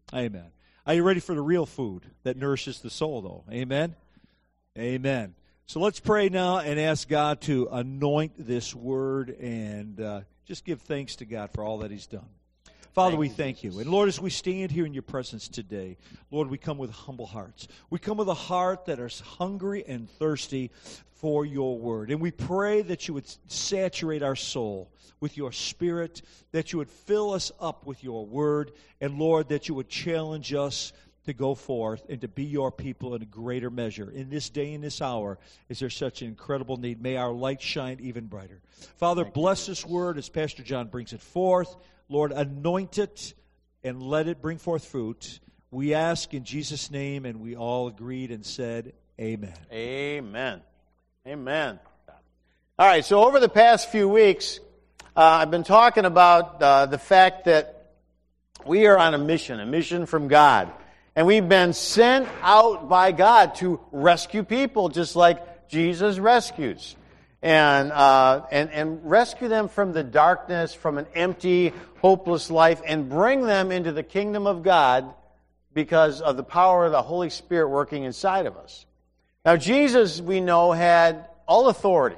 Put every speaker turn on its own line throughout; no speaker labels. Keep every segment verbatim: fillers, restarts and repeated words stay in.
Amen. Are you ready for the real food that nourishes the soul, though? Amen? Amen. So let's pray now and ask God to anoint this word and uh, just give thanks to God for all that He's done. Father, we thank you. And Lord, as we stand here in your presence today, Lord, we come with humble hearts. We come with a heart that is hungry and thirsty for your word. And we pray that you would saturate our soul with your spirit, that you would fill us up with your word, and Lord, that you would challenge us to go forth and to be your people in a greater measure. In this day and this hour, is there such an incredible need. May our light shine even brighter. Father, Thank bless you, this word as Pastor John brings it forth. Lord, anoint it and let it bring forth fruit. We ask in Jesus' name, and we all agreed and said, amen.
Amen. Amen. All right, so over the past few weeks, uh, I've been talking about uh, the fact that we are on a mission, a mission from God. And we've been sent out by God to rescue people, just like Jesus rescues. And, uh, and, and rescue them from the darkness, from an empty, hopeless life, and bring them into the kingdom of God because of the power of the Holy Spirit working inside of us. Now, Jesus, we know, had all authority.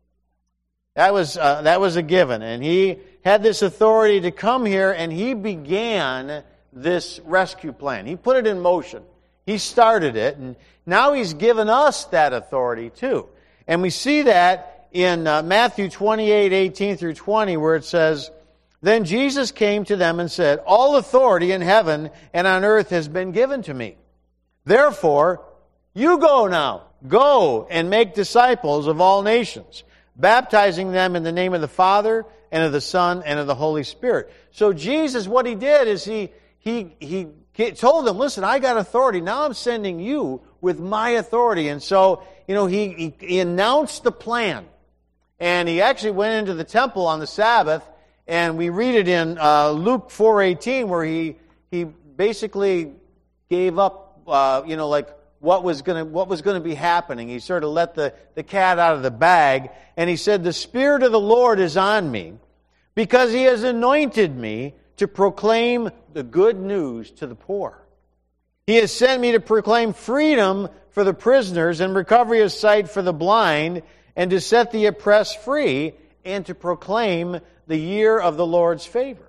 That was, uh, that was a given. And He had this authority to come here, and He began this rescue plan. He put it in motion. He started it, and now He's given us that authority too. And we see that in uh, Matthew twenty-eight, eighteen through twenty, where it says, "Then Jesus came to them and said, 'All authority in heaven and on earth has been given to me. Therefore, you go now. Go and make disciples of all nations, baptizing them in the name of the Father and of the Son and of the Holy Spirit.'" So Jesus, what He did is He He He told them, listen, I got authority. Now I'm sending you with my authority. And so, you know, he, he, he announced the plan. And He actually went into the temple on the Sabbath, and we read it in uh, Luke four eighteen, where he he basically gave up, uh, you know, like what was going to what was going to be happening. He sort of let the, the cat out of the bag, and He said, "The Spirit of the Lord is on me, because He has anointed me to proclaim the good news to the poor. He has sent me to proclaim freedom for the prisoners and recovery of sight for the blind, and to set the oppressed free, and to proclaim the year of the Lord's favor."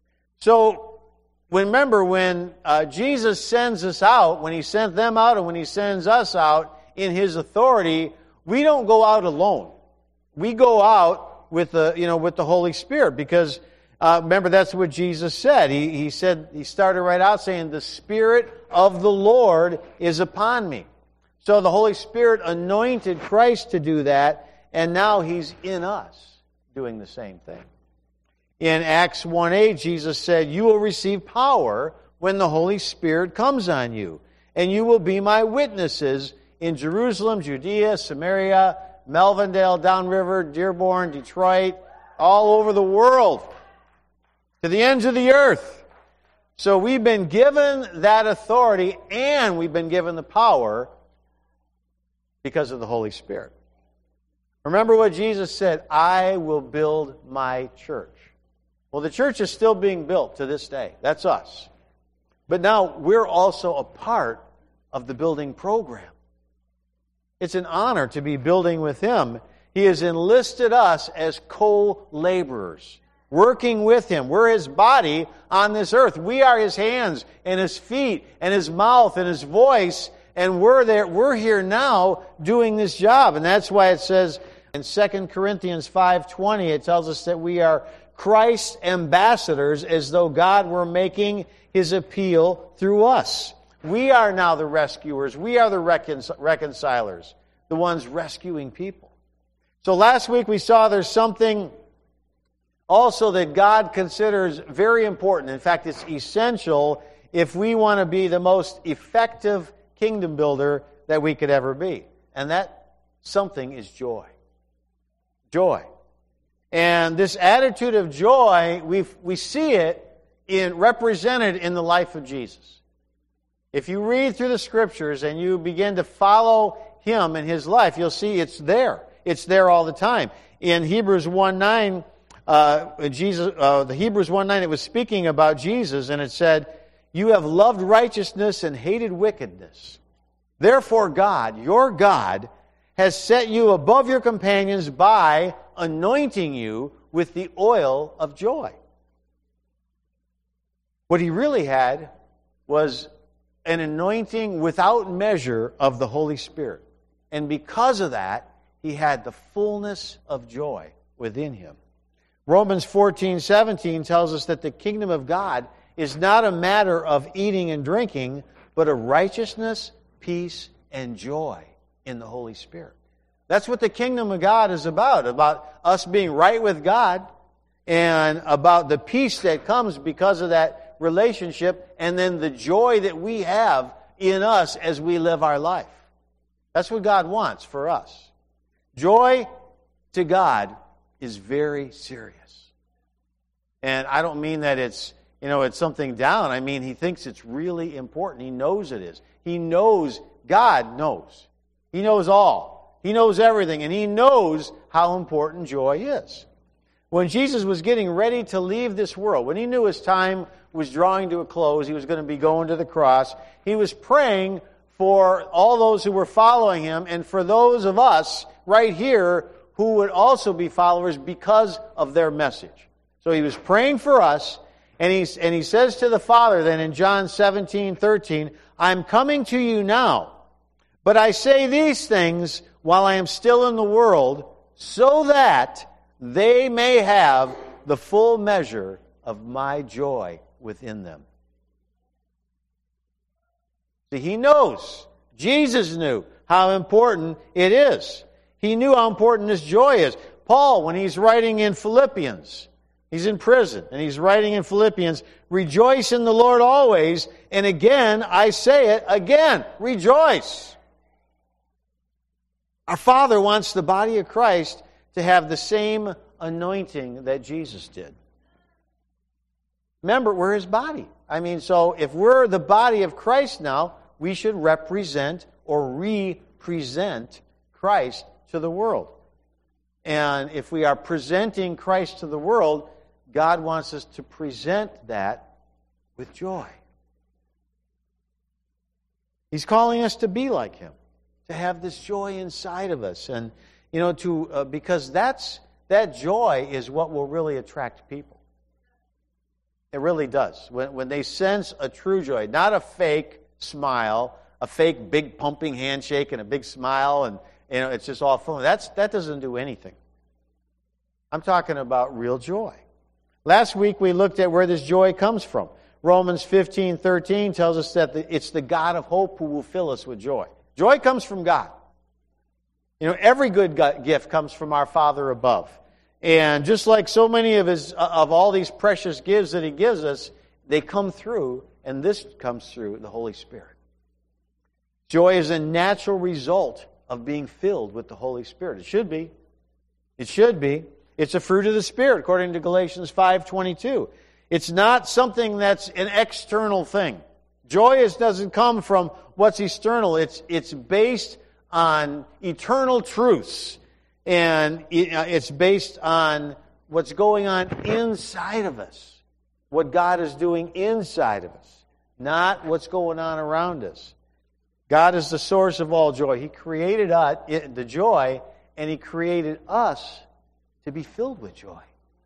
So, remember, when uh, Jesus sends us out, when He sent them out, and when He sends us out in His authority, we don't go out alone. We go out with the, you know, with the Holy Spirit, because uh, remember, that's what Jesus said. He, he said, He started right out saying, "The Spirit of the Lord is upon me." So the Holy Spirit anointed Christ to do that, and now He's in us doing the same thing. In Acts one eight, Jesus said, "You will receive power when the Holy Spirit comes on you, and you will be my witnesses in Jerusalem, Judea, Samaria, Melvindale, Downriver, Dearborn, Detroit, all over the world, to the ends of the earth." So we've been given that authority, and we've been given the power because of the Holy Spirit. Remember what Jesus said, "I will build my church." Well, the church is still being built to this day. That's us. But now we're also a part of the building program. It's an honor to be building with Him. He has enlisted us as co-laborers, working with Him. We're His body on this earth. We are His hands and His feet and His mouth and His voice, and we're there. We're here now doing this job. And that's why it says in Second Corinthians five twenty, it tells us that we are Christ's ambassadors, as though God were making His appeal through us. We are now the rescuers. We are the recon- reconcilers, the ones rescuing people. So last week we saw there's something also that God considers very important. In fact, it's essential if we want to be the most effective kingdom builder that we could ever be. And that something is joy. Joy. And this attitude of joy, we we see it in represented in the life of Jesus. If you read through the Scriptures and you begin to follow Him in His life, you'll see it's there. It's there all the time. In Hebrews one nine, uh, Jesus, uh, the Hebrews one nine, it was speaking about Jesus, and it said, You have loved righteousness and hated wickedness. Therefore God, your God, has set you above your companions by anointing you with the oil of joy. What he really had was an anointing without measure of the Holy Spirit. And because of that, he had the fullness of joy within him. Romans fourteen seventeen tells us that the kingdom of God is not a matter of eating and drinking, but of righteousness, peace, and joy in the Holy Spirit. That's what the kingdom of God is about, about us being right with God and about the peace that comes because of that relationship and then the joy that we have in us as we live our life. That's what God wants for us. Joy to God is very serious. And I don't mean that it's, you know, it's something down. I mean, he thinks it's really important. He knows it is. He knows, God knows. He knows all. He knows everything. And he knows how important joy is. When Jesus was getting ready to leave this world, when he knew his time was drawing to a close, he was going to be going to the cross, he was praying for all those who were following him and for those of us right here who would also be followers because of their message. So he was praying for us, and he, and he says to the Father then in John seventeen thirteen, I'm coming to you now, but I say these things while I am still in the world, so that they may have the full measure of my joy within them. See, he knows. Jesus knew how important it is. He knew how important this joy is. Paul, when he's writing in Philippians, he's in prison, and he's writing in Philippians, rejoice in the Lord always, and again, I say it again, rejoice. Our Father wants the body of Christ to have the same anointing that Jesus did. Remember, we're His body. I mean, so if we're the body of Christ now, we should represent or represent Christ to the world. And if we are presenting Christ to the world, God wants us to present that with joy. He's calling us to be like Him, to have this joy inside of us, and you know, to uh, because that's that joy is what will really attract people. It really does. When when they sense a true joy, not a fake smile, a fake big pumping handshake and a big smile, and you know, it's just all fun. That's that doesn't do anything. I'm talking about real joy. Last week we looked at where this joy comes from. Romans fifteen thirteen tells us that it's the God of hope who will fill us with joy. Joy comes from God. You know, every good gift comes from our Father above. And just like so many of his of all these precious gifts that He gives us, they come through, and this comes through the Holy Spirit. Joy is a natural result of being filled with the Holy Spirit. It should be. It should be. It's a fruit of the Spirit, according to Galatians five twenty-two. It's not something that's an external thing. Joy is, doesn't come from what's external. It's, it's based on eternal truths. And it's based on what's going on inside of us. What God is doing inside of us. Not what's going on around us. God is the source of all joy. He created us, the joy, and He created us to be filled with joy.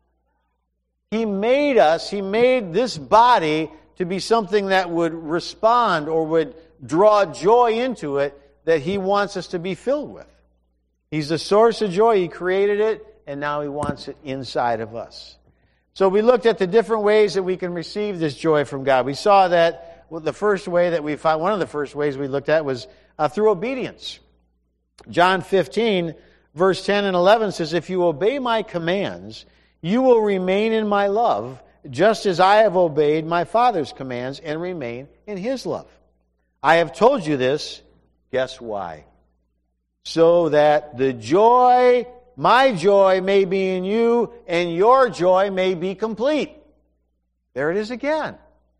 He made us, He made this body to be something that would respond or would draw joy into it that He wants us to be filled with. He's the source of joy. He created it, and now He wants it inside of us. So we looked at the different ways that we can receive this joy from God. We saw that well, the first way that we found, one of the first ways we looked at was uh, through obedience. John fifteen, verse ten and eleven says, if you obey my commands, you will remain in my love, just as I have obeyed my Father's commands and remain in His love. I have told you this, guess why? So that the joy, my joy, may be in you, and your joy may be complete. There it is again.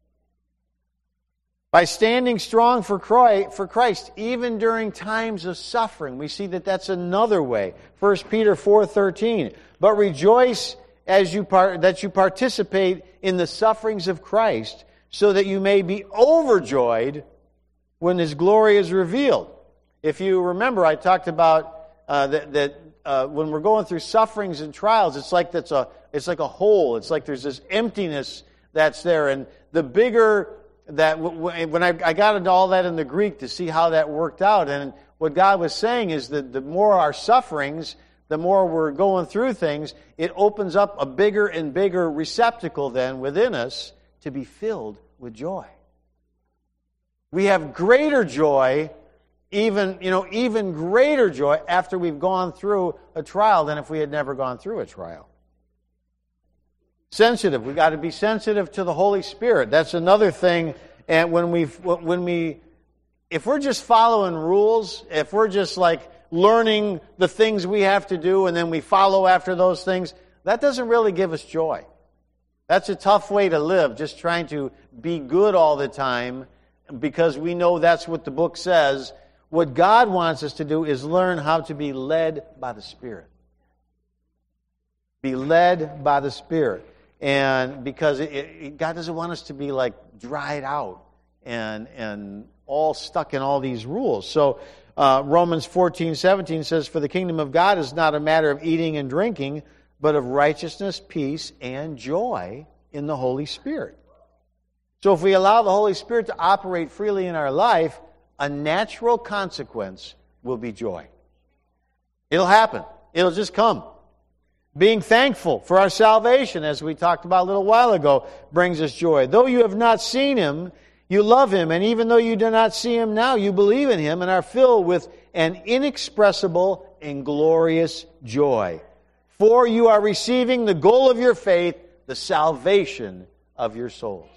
By standing strong for Christ, for Christ, even during times of suffering, we see that that's another way. First Peter four thirteen. But rejoice as you part, that you participate in the sufferings of Christ, so that you may be overjoyed when His glory is revealed. If you remember, I talked about uh, that, that uh, when we're going through sufferings and trials, it's like that's a it's like a hole. It's like there's this emptiness that's there, and the bigger that when I, I got into all that in the Greek to see how that worked out, and what God was saying is that the more our sufferings, the more we're going through things, it opens up a bigger and bigger receptacle then within us to be filled with joy. We have greater joy, even, you know, even greater joy after we've gone through a trial than if we had never gone through a trial. Sensitive. We've got to be sensitive to the Holy Spirit. That's another thing. And when we, when we, if we're just following rules, if we're just like learning the things we have to do and then we follow after those things, that doesn't really give us joy. That's a tough way to live, just trying to be good all the time because we know that's what the book says. What God wants us to do is learn how to be led by the Spirit. Be led by the Spirit. And because it, it, God doesn't want us to be like dried out and and all stuck in all these rules. So uh, Romans fourteen seventeen says, "For the kingdom of God is not a matter of eating and drinking, but of righteousness, peace, and joy in the Holy Spirit." So if we allow the Holy Spirit to operate freely in our life, a natural consequence will be joy. It'll happen. It'll just come. Being thankful for our salvation, as we talked about a little while ago, brings us joy. Though you have not seen Him, you love Him. And even though you do not see Him now, you believe in Him and are filled with an inexpressible and glorious joy. For you are receiving the goal of your faith, the salvation of your souls.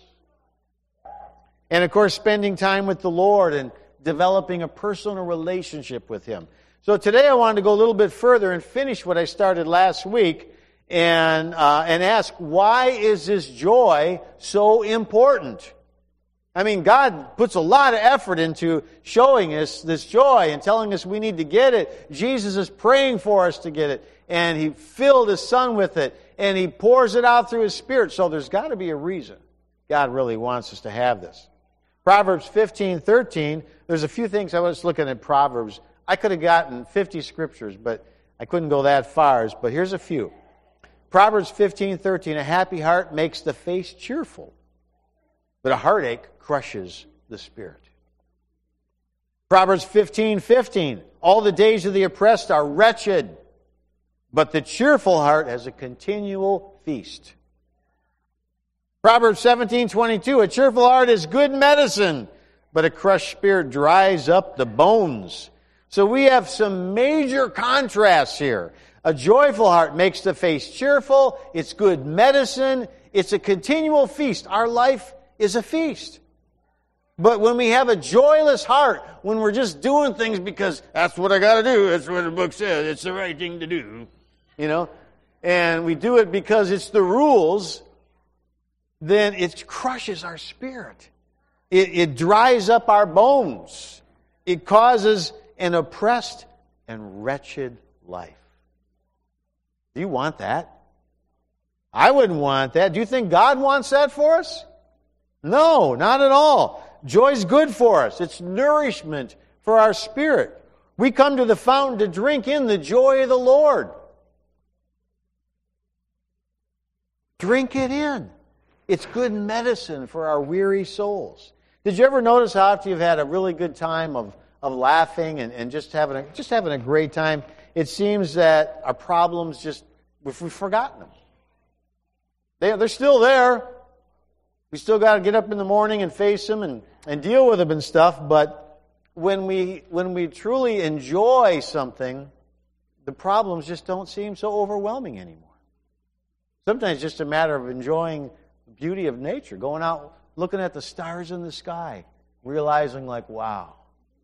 And of course, spending time with the Lord and developing a personal relationship with Him. So today I wanted to go a little bit further and finish what I started last week and uh, and ask, why is this joy so important? I mean, God puts a lot of effort into showing us this joy and telling us we need to get it. Jesus is praying for us to get it. And He filled His Son with it. And He pours it out through His Spirit. So there's got to be a reason God really wants us to have this. Proverbs fifteen thirteen, there's a few things. I was looking at Proverbs. I could have gotten fifty scriptures, but I couldn't go that far. But here's a few. Proverbs fifteen thirteen, "A happy heart makes the face cheerful, but a heartache crushes the spirit." Proverbs fifteen fifteen, "All the days of the oppressed are wretched, but the cheerful heart has a continual feast." Proverbs seventeen twenty-two, "A cheerful heart is good medicine, but a crushed spirit dries up the bones." So we have some major contrasts here. A joyful heart makes the face cheerful. It's good medicine. It's a continual feast. Our life is a feast. But when we have a joyless heart, when we're just doing things because that's what I got to do, that's what the book says, it's the right thing to do, you know, and we do it because it's the rules, then it crushes our spirit. It, it dries up our bones. It causes an oppressed and wretched life. Do you want that? I wouldn't want that. Do you think God wants that for us? No, not at all. Joy's good for us. It's nourishment for our spirit. We come to the fountain to drink in the joy of the Lord. Drink it in. It's good medicine for our weary souls. Did you ever notice how after you've had a really good time of of laughing and, and just having a, just having a great time, it seems that our problems just, we've, we've forgotten them. They, they're still there. We still got to get up in the morning and face them and, and deal with them and stuff, but when we when we truly enjoy something, the problems just don't seem so overwhelming anymore. Sometimes it's just a matter of enjoying the beauty of nature, going out, looking at the stars in the sky, realizing like, wow,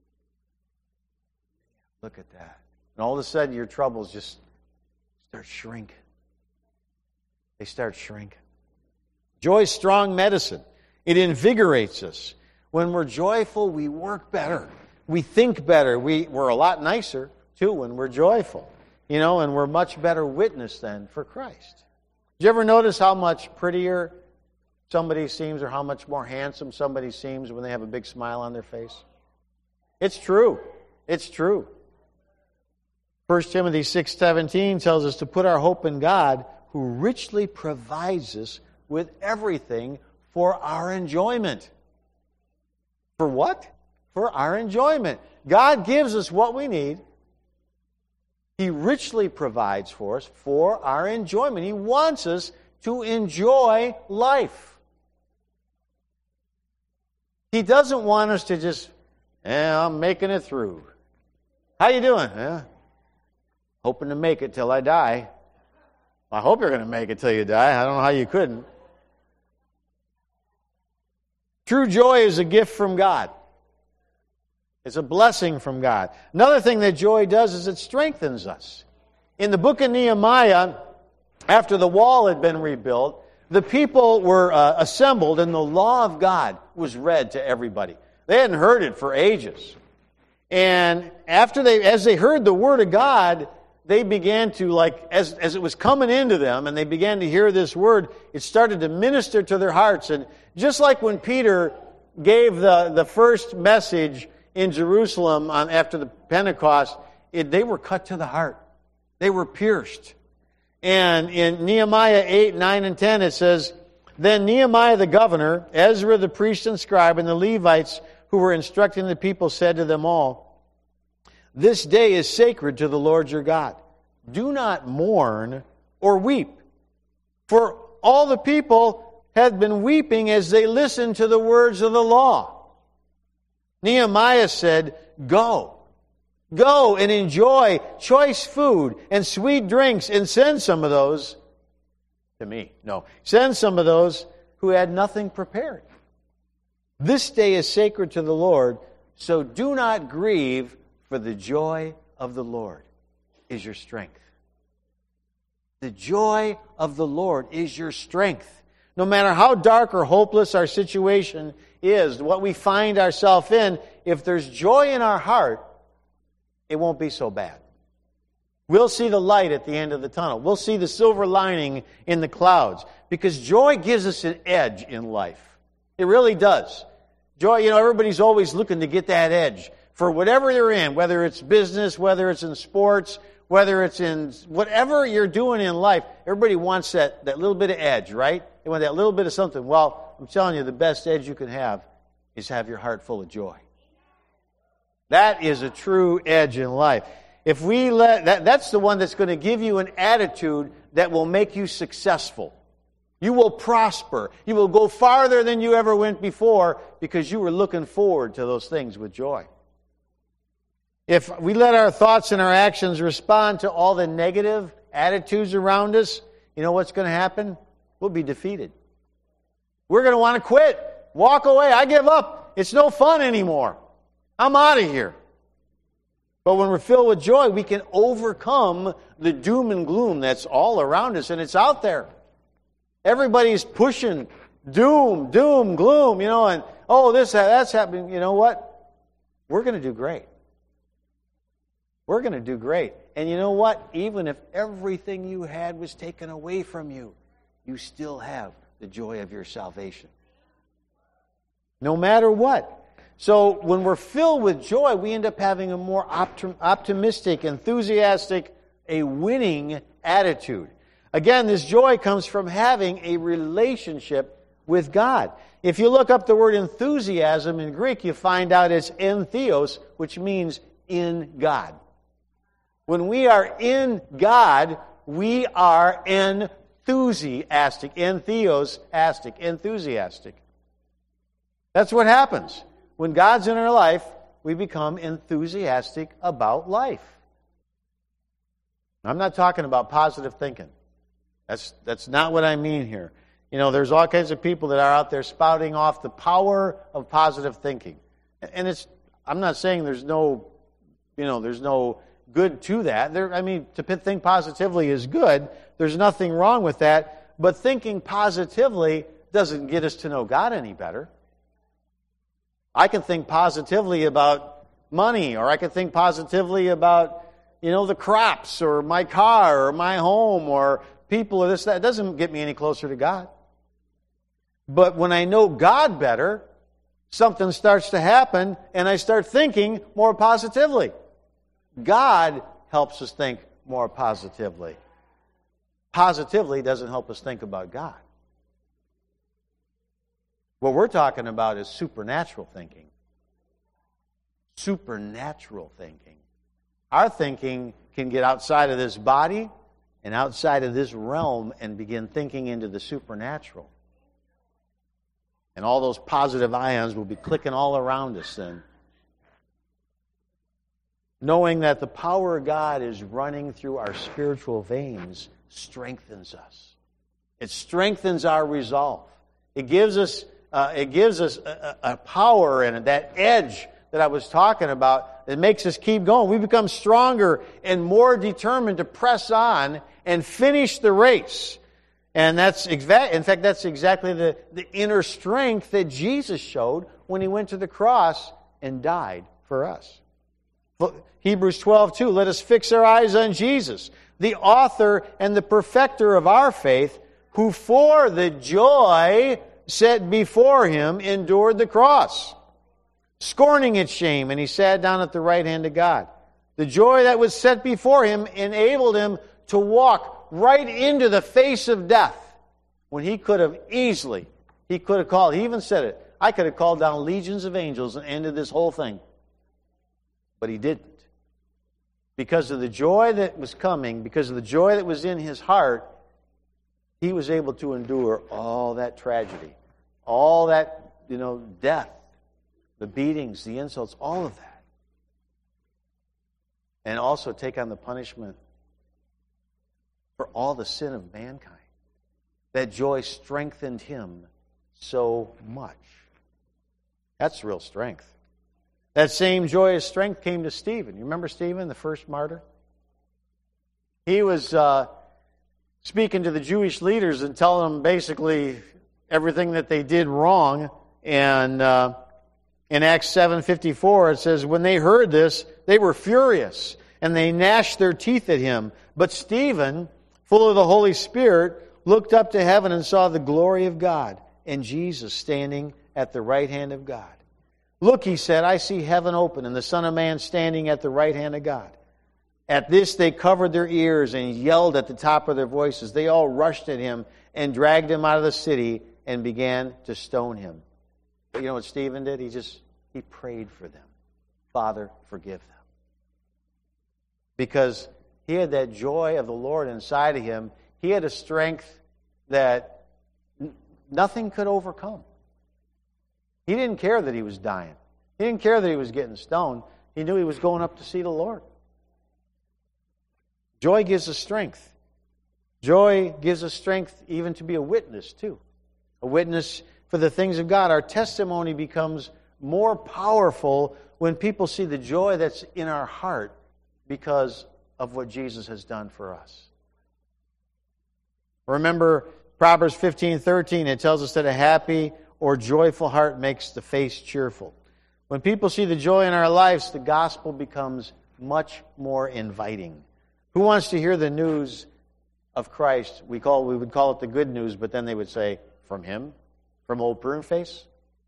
look at that. And all of a sudden, your troubles just start shrinking. They start shrinking. Joy is strong medicine. It invigorates us. When we're joyful, we work better. We think better. We, we're a lot nicer, too, when we're joyful. You know, and we're much better witness then for Christ. Did you ever notice how much prettier somebody seems or how much more handsome somebody seems when they have a big smile on their face? It's true. It's true. First Timothy six seventeen tells us to put our hope in God, who richly provides us with everything for our enjoyment. For what? For our enjoyment. God gives us what we need. He richly provides for us for our enjoyment. He wants us to enjoy life. He doesn't want us to just, eh, I'm making it through. How you doing? Eh, hoping to make it till I die. I hope you're going to make it till you die. I don't know how you couldn't. True joy is a gift from God. It's a blessing from God. Another thing that joy does is it strengthens us. In the book of Nehemiah, after the wall had been rebuilt, the people were uh, assembled and the law of God was read to everybody. They hadn't heard it for ages. And after they, as they heard the word of God, they began to, like, as, as it was coming into them and they began to hear this word, it started to minister to their hearts. And just like when Peter gave the, the first message in Jerusalem on, after the Pentecost, it, they were cut to the heart. They were pierced. And in Nehemiah eight, nine, and ten, it says, Then Nehemiah the governor, Ezra the priest and scribe, and the Levites who were instructing the people said to them all, This day is sacred to the Lord your God. Do not mourn or weep. For all the people had been weeping as they listened to the words of the law. Nehemiah said, Go. Go and enjoy choice food and sweet drinks, and send some of those to me. No, send some of those who had nothing prepared. This day is sacred to the Lord, so do not grieve, for the joy of the Lord is your strength. The joy of the Lord is your strength. No matter how dark or hopeless our situation is, what we find ourselves in, if there's joy in our heart, it won't be so bad. We'll see the light at the end of the tunnel. We'll see the silver lining in the clouds. Because joy gives us an edge in life. It really does. Joy, you know, everybody's always looking to get that edge for whatever they're in, whether it's business, whether it's in sports, whether it's in whatever you're doing in life. Everybody wants that, that little bit of edge, right? They want that little bit of something. Well, I'm telling you, the best edge you can have is have your heart full of joy. That is a true edge in life. If we let that, that's the one that's going to give you an attitude that will make you successful. You will prosper. You will go farther than you ever went before because you were looking forward to those things with joy. If we let our thoughts and our actions respond to all the negative attitudes around us, you know what's going to happen? We'll be defeated. We're going to want to quit. Walk away. I give up. It's no fun anymore. I'm out of here. But when we're filled with joy, we can overcome the doom and gloom that's all around us, and it's out there. Everybody's pushing doom, doom, gloom, you know, and, oh, this, that's happening. You know what? We're going to do great. We're going to do great. And you know what? Even if everything you had was taken away from you, you still have the joy of your salvation. No matter what. So when we're filled with joy, we end up having a more optim- optimistic, enthusiastic, a winning attitude. Again, this joy comes from having a relationship with God. If you look up the word enthusiasm in Greek, you find out it's entheos, which means in God. When we are in God, we are enthusiastic. Entheos, astic, enthusiastic. That's what happens. When God's in our life, we become enthusiastic about life. I'm not talking about positive thinking. That's that's not what I mean here. You know, there's all kinds of people that are out there spouting off the power of positive thinking. And it's I'm not saying there's no, you know, there's no good to that. There, I mean, to think positively is good. There's nothing wrong with that. But thinking positively doesn't get us to know God any better. I can think positively about money, or I can think positively about, you know, the crops, or my car, or my home, or people, or this, that. It doesn't get me any closer to God. But when I know God better, something starts to happen and I start thinking more positively. God helps us think more positively. Positively doesn't help us think about God. What we're talking about is supernatural thinking. Supernatural thinking. Our thinking can get outside of this body and outside of this realm and begin thinking into the supernatural. And all those positive ions will be clicking all around us then. Knowing that the power of God is running through our spiritual veins strengthens us. It strengthens our resolve. It gives us, uh, it gives us a, a power and that edge that I was talking about. It makes us keep going. We become stronger and more determined to press on and finish the race. And that's exact. In fact, that's exactly the, the inner strength that Jesus showed when He went to the cross and died for us. Hebrews twelve two, let us fix our eyes on Jesus, the author and the perfecter of our faith, who for the joy set before Him endured the cross, scorning its shame, and He sat down at the right hand of God. The joy that was set before Him enabled Him to walk right into the face of death when He could have easily, He could have called, He even said it, I could have called down legions of angels and ended this whole thing. But He didn't. Because of the joy that was coming, because of the joy that was in His heart, He was able to endure all that tragedy, all that, you know, death, the beatings, the insults, all of that. And also take on the punishment for all the sin of mankind. That joy strengthened Him so much. That's real strength. That same joyous strength came to Stephen. You remember Stephen, the first martyr? He was uh, speaking to the Jewish leaders and telling them basically everything that they did wrong. And uh, in Acts seven fifty-four, it says, when they heard this, they were furious, and they gnashed their teeth at him. But Stephen, full of the Holy Spirit, looked up to heaven and saw the glory of God and Jesus standing at the right hand of God. Look, he said, I see heaven open and the Son of Man standing at the right hand of God. At this they covered their ears and yelled at the top of their voices. They all rushed at him and dragged him out of the city and began to stone him. But you know what Stephen did? He just, he prayed for them. Father, forgive them. Because he had that joy of the Lord inside of him. He had a strength that nothing could overcome. He didn't care that he was dying. He didn't care that he was getting stoned. He knew he was going up to see the Lord. Joy gives us strength. Joy gives us strength even to be a witness, too. A witness for the things of God. Our testimony becomes more powerful when people see the joy that's in our heart because of what Jesus has done for us. Remember Proverbs fifteen thirteen, it tells us that a happy or joyful heart makes the face cheerful. When people see the joy in our lives, the gospel becomes much more inviting. Who wants to hear the news of Christ? We call we would call it the good news, but then they would say, from Him? From old Pruneface?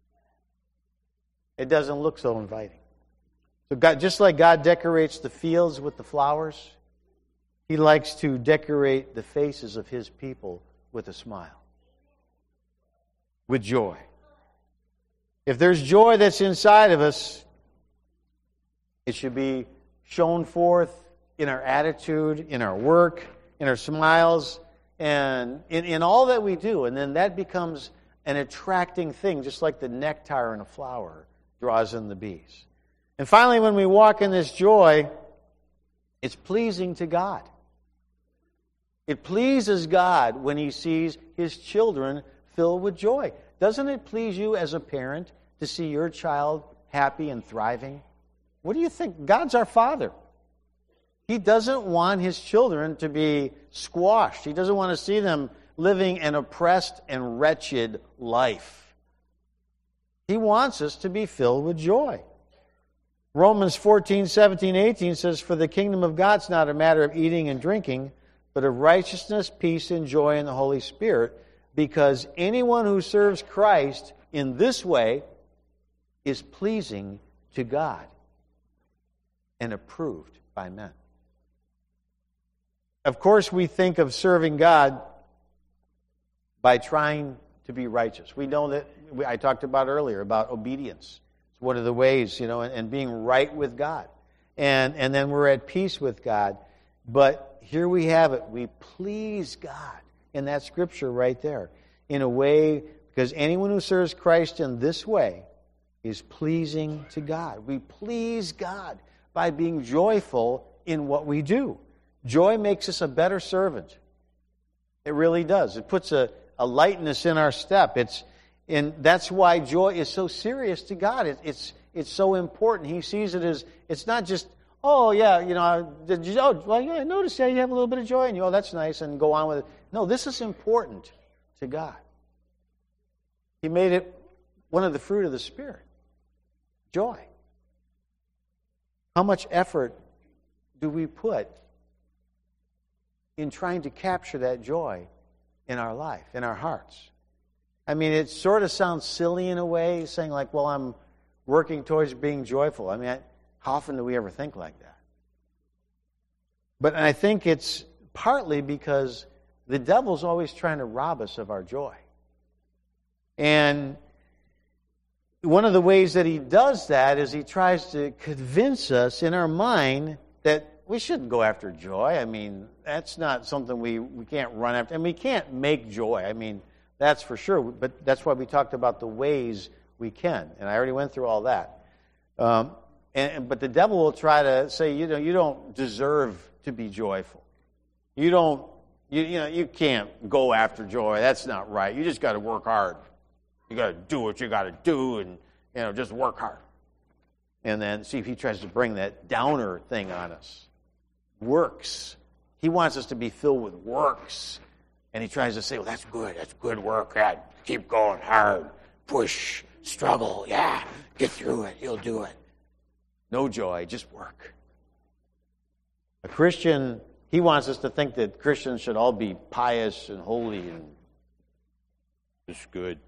It doesn't look so inviting. So God, just like God decorates the fields with the flowers, He likes to decorate the faces of His people with a smile. With joy. If there's joy that's inside of us, it should be shown forth in our attitude, in our work, in our smiles, and in, in all that we do. And then that becomes an attracting thing, just like the nectar in a flower draws in the bees. And finally, when we walk in this joy, it's pleasing to God. It pleases God when He sees His children filled with joy. Doesn't it please you as a parent to see your child happy and thriving? What do you think? God's our Father. He doesn't want His children to be squashed. He doesn't want to see them living an oppressed and wretched life. He wants us to be filled with joy. Romans fourteen, seventeen, eighteen says, for the kingdom of God's not a matter of eating and drinking, but of righteousness, peace, and joy in the Holy Spirit, because anyone who serves Christ in this way is pleasing to God and approved by men. Of course, we think of serving God by trying to be righteous. We know that, I talked about earlier, about obedience. It's one of the ways, you know, and, and being right with God. And, and then we're at peace with God. But here we have it. We please God in that scripture right there. In a way, because anyone who serves Christ in this way is pleasing to God. We please God by being joyful in what we do. Joy makes us a better servant. It really does. It puts a, a lightness in our step. It's, and that's why joy is so serious to God. It, it's it's so important. He sees it as, it's not just, oh, yeah, you know, did you, oh, well, yeah, I noticed, yeah, you have a little bit of joy in you. Oh, that's nice, and go on with it. No, this is important to God. He made it one of the fruit of the Spirit. Joy. How much effort do we put in trying to capture that joy in our life, in our hearts? I mean, it sort of sounds silly in a way, saying like, well, I'm working towards being joyful. I mean, I, how often do we ever think like that? But I think it's partly because the devil's always trying to rob us of our joy. And one of the ways that he does that is he tries to convince us in our mind that we shouldn't go after joy. I mean, that's not something we, we can't run after. And we can't make joy. I mean, that's for sure. But that's why we talked about the ways we can. And I already went through all that. Um, and, but the devil will try to say, you know, you don't deserve to be joyful. You don't, you, you know, you can't go after joy. That's not right. You just got to work hard. You got to do what you got to do and, you know, just work hard. And then see if he tries to bring that downer thing on us. Works. He wants us to be filled with works. And he tries to say, well, that's good. That's good work. Yeah, keep going hard. Push. Struggle. Yeah. Get through it. You'll do it. No joy. Just work. A Christian, he wants us to think that Christians should all be pious and holy and just good.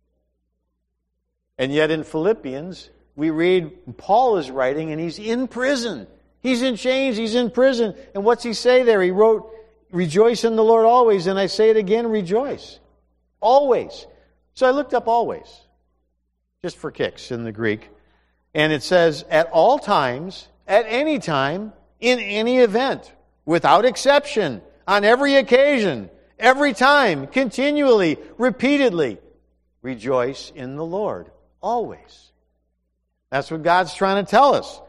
And yet in Philippians, we read Paul is writing and he's in prison. He's in chains, he's in prison. And what's he say there? He wrote, rejoice in the Lord always. And I say it again, rejoice. Always. So I looked up always, just for kicks in the Greek. And it says, at all times, at any time, in any event, without exception, on every occasion, every time, continually, repeatedly, rejoice in the Lord. Always. That's what God's trying to tell us.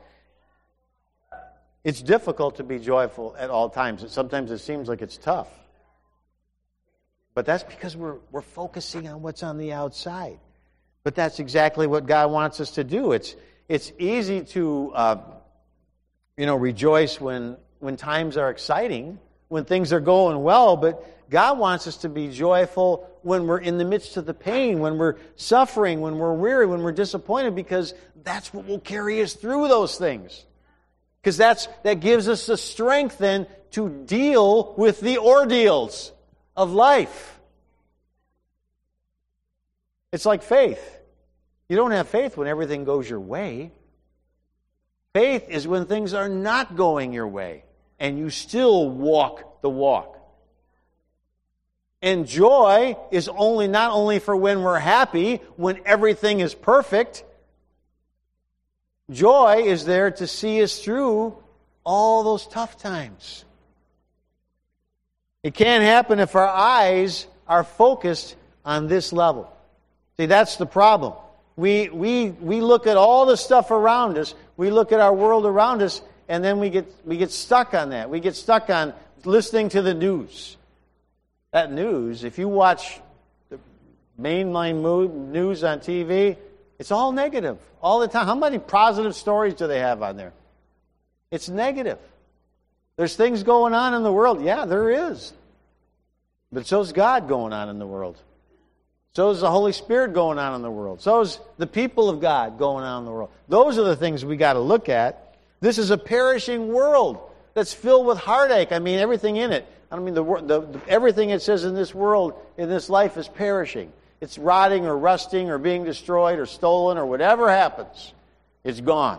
It's difficult to be joyful at all times. Sometimes it seems like it's tough. But that's because we're we're focusing on what's on the outside. But that's exactly what God wants us to do. It's it's easy to uh, you know rejoice when when times are exciting, when things are going well, but God wants us to be joyful when we're in the midst of the pain, when we're suffering, when we're weary, when we're disappointed, because that's what will carry us through those things. Because that's that gives us the strength then to deal with the ordeals of life. It's like faith. You don't have faith when everything goes your way. Faith is when things are not going your way, and you still walk the walk. And joy is only not only for when we're happy, when everything is perfect. Joy is there to see us through all those tough times. It can't happen if our eyes are focused on this level. See, that's the problem. We we we look at all the stuff around us, we look at our world around us, and then we get we get stuck on that. We get stuck on listening to the news. That news, if you watch the mainline news on T V, it's all negative all the time. How many positive stories do they have on there? It's negative. There's things going on in the world. Yeah, there is. But so's God going on in the world. So is the Holy Spirit going on in the world. So is the people of God going on in the world. Those are the things we got to look at. This is a perishing world that's filled with heartache. I mean, everything in it. I don't mean the, wor- the, the everything it says in this world, in this life, is perishing. It's rotting or rusting or being destroyed or stolen or whatever happens. It's gone.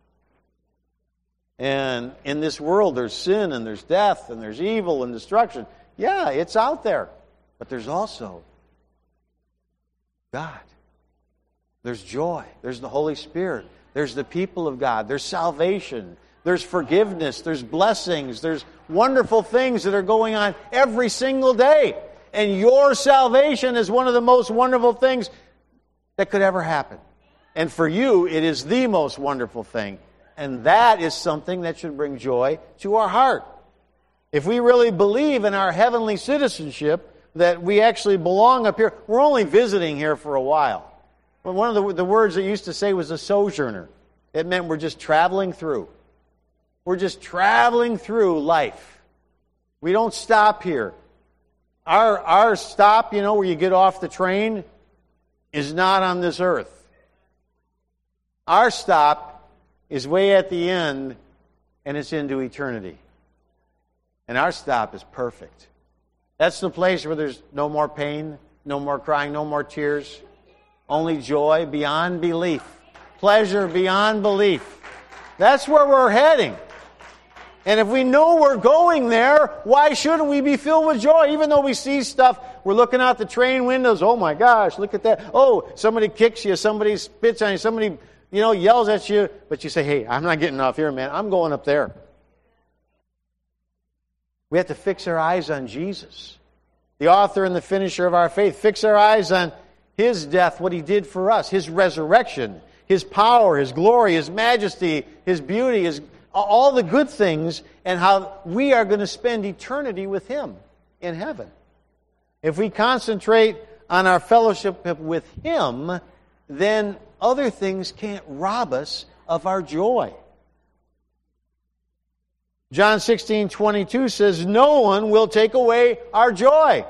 And in this world, there's sin and there's death and there's evil and destruction. Yeah, it's out there. But there's also God. There's joy. There's the Holy Spirit. There's the people of God. There's salvation. There's forgiveness. There's blessings. There's wonderful things that are going on every single day. And your salvation is one of the most wonderful things that could ever happen. And for you, it is the most wonderful thing. And that is something that should bring joy to our heart. If we really believe in our heavenly citizenship, that we actually belong up here, we're only visiting here for a while. Well, one of the, the words that used to say was a sojourner. It meant we're just traveling through. We're just traveling through life. We don't stop here. Our, our stop, you know, where you get off the train, is not on this earth. Our stop is way at the end, and it's into eternity. And our stop is perfect. That's the place where there's no more pain, no more crying, no more tears, only joy beyond belief, pleasure beyond belief. That's where we're heading. And if we know we're going there, why shouldn't we be filled with joy? Even though we see stuff, we're looking out the train windows, oh my gosh, look at that. Oh, somebody kicks you, somebody spits on you, somebody, you know, yells at you, but you say, hey, I'm not getting off here, man. I'm going up there. We have to fix our eyes on Jesus, the author and the finisher of our faith. Fix our eyes on His death, what He did for us, His resurrection, His power, His glory, His majesty, His beauty, His all the good things, and how we are going to spend eternity with Him in heaven. If we concentrate on our fellowship with Him, then other things can't rob us of our joy. John sixteen twenty-two says, no one will take away our joy.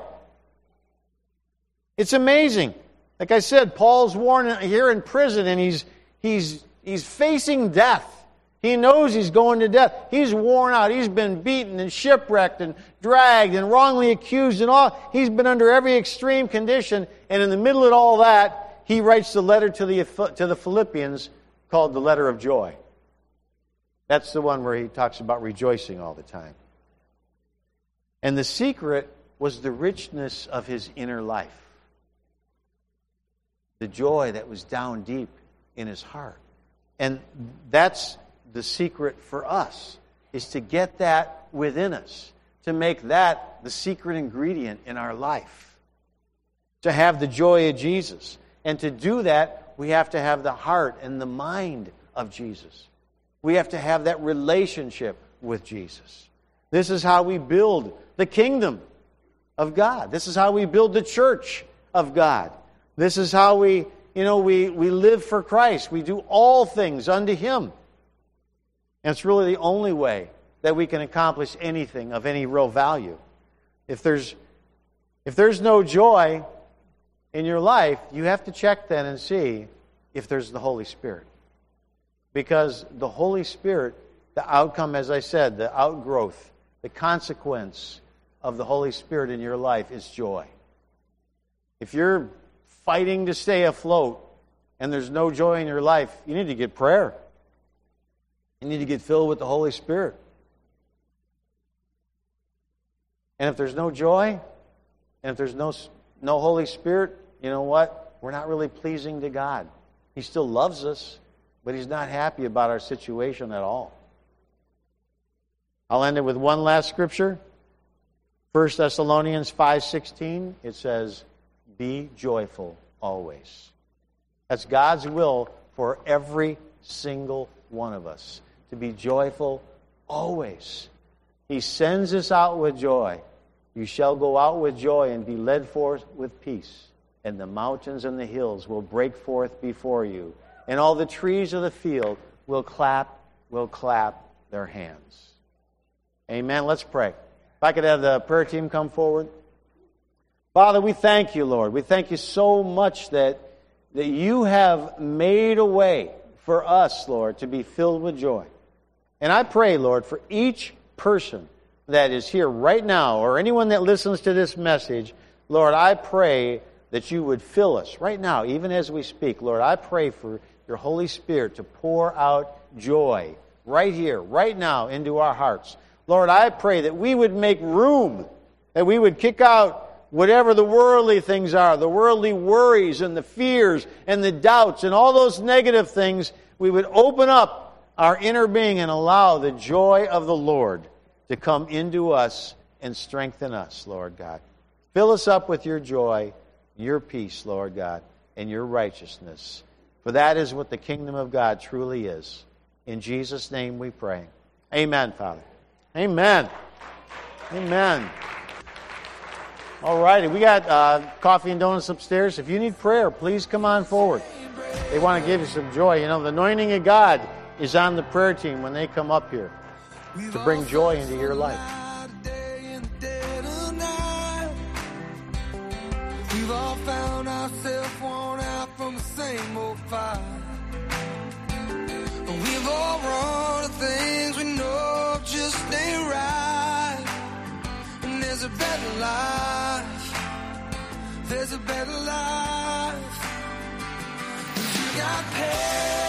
It's amazing. Like I said, Paul's worn here in prison, and he's he's he's facing death. He knows he's going to death. He's worn out. He's been beaten and shipwrecked and dragged and wrongly accused and all. He's been under every extreme condition. And in the middle of all that, he writes the letter to the to the Philippians called the letter of joy. That's the one where he talks about rejoicing all the time. And the secret was the richness of his inner life. The joy that was down deep in his heart. And that's the secret for us, is to get that within us, to make that the secret ingredient in our life, to have the joy of Jesus. And to do that, we have to have the heart and the mind of Jesus. We have to have that relationship with Jesus. This is how we build the kingdom of God. This is how we build the church of God. This is how we, you know, we, we live for Christ. We do all things unto Him. And it's really the only way that we can accomplish anything of any real value. If there's, if there's no joy in your life, you have to check then and see if there's the Holy Spirit. Because the Holy Spirit, the outcome, as I said, the outgrowth, the consequence of the Holy Spirit in your life is joy. If you're fighting to stay afloat and there's no joy in your life, you need to get prayer. You need to get filled with the Holy Spirit. And if there's no joy, and if there's no, no Holy Spirit, you know what? We're not really pleasing to God. He still loves us, but He's not happy about our situation at all. I'll end it with one last scripture. First Thessalonians five sixteen. It says, be joyful always. That's God's will for every single one of us. To be joyful always. He sends us out with joy. You shall go out with joy and be led forth with peace. And the mountains and the hills will break forth before you. And all the trees of the field will clap, will clap their hands. Amen. Let's pray. If I could have the prayer team come forward. Father, we thank you, Lord. We thank you so much that, that you have made a way for us, Lord, to be filled with joy. And I pray, Lord, for each person that is here right now, or anyone that listens to this message, Lord, I pray that you would fill us right now, even as we speak. Lord, I pray for your Holy Spirit to pour out joy right here, right now, into our hearts. Lord, I pray that we would make room, that we would kick out whatever the worldly things are, the worldly worries and the fears and the doubts and all those negative things. We would open up our inner being and allow the joy of the Lord to come into us and strengthen us, Lord God. Fill us up with your joy, your peace, Lord God, and your righteousness. For that is what the kingdom of God truly is. In Jesus' name we pray. Amen, Father. Amen. Amen. All righty, we got uh, coffee and donuts upstairs. If you need prayer, please come on forward. They want to give you some joy. You know, the anointing of God is on the prayer team when they come up here to bring joy into your life.
We've all found ourselves worn out from the same old fight. We've all run to things we know just ain't right. And there's a better life. There's a better life. You got pain.